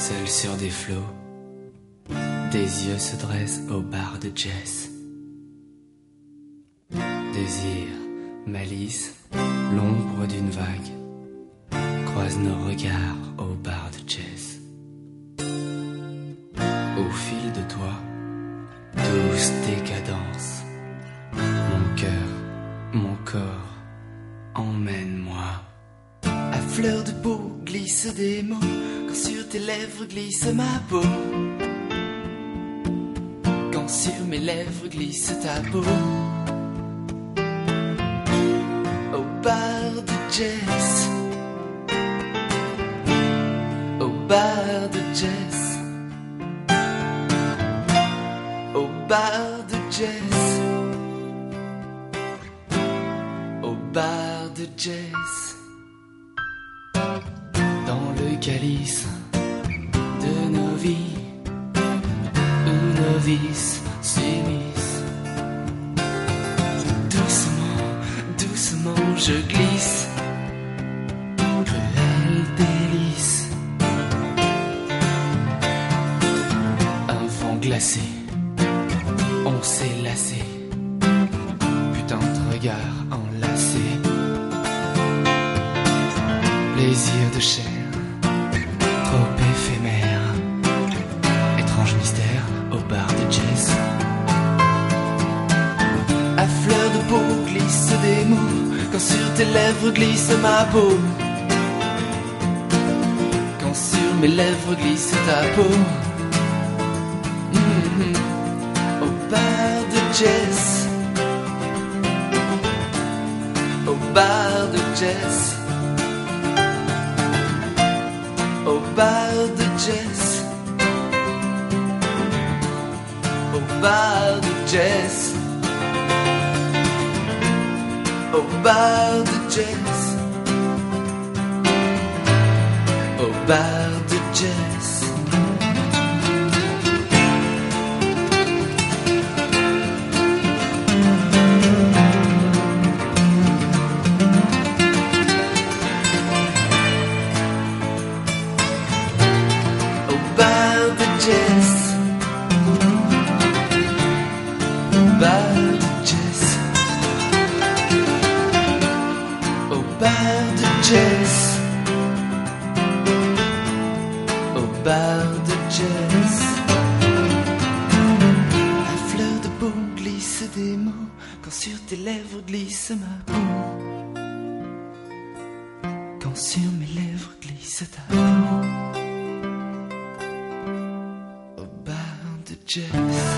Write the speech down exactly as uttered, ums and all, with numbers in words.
seul sur des flots, des yeux se dressent au bar de jazz. Désir, malice, l'ombre d'une vague croise nos regards au bar de jazz. Au fil de toi, douce décadence, mon cœur, mon corps, emmène-moi. À fleur de peau glissent des mots, quand sur tes lèvres glisse ma peau. Quand sur mes lèvres glisse ta peau. Au bar de jazz, au bar de jazz, au bar de jazz, au bar de jazz. Dans le calice de nos vies, où nos vices s'unissent, doucement, doucement je glisse, cruel délice. Un vent glacé, on s'est lassé, putain de regard enlacé. Plaisir de chair, trop éphémère, étrange mystère au bar de jazz. À fleur de peau glissent des mots, quand sur tes lèvres glisse ma peau. Quand sur mes lèvres glisse ta peau. Mm-hmm. Au bar de jazz, au bar de jazz, au bar de jazz, au bar de jazz, au bar de jazz, au bar de jazz. Jazz, au bar de jazz. À fleur de peau glisse des mots, quand sur tes lèvres glisse ma peau. Quand sur mes lèvres glisse ta peau. Au bar de jazz.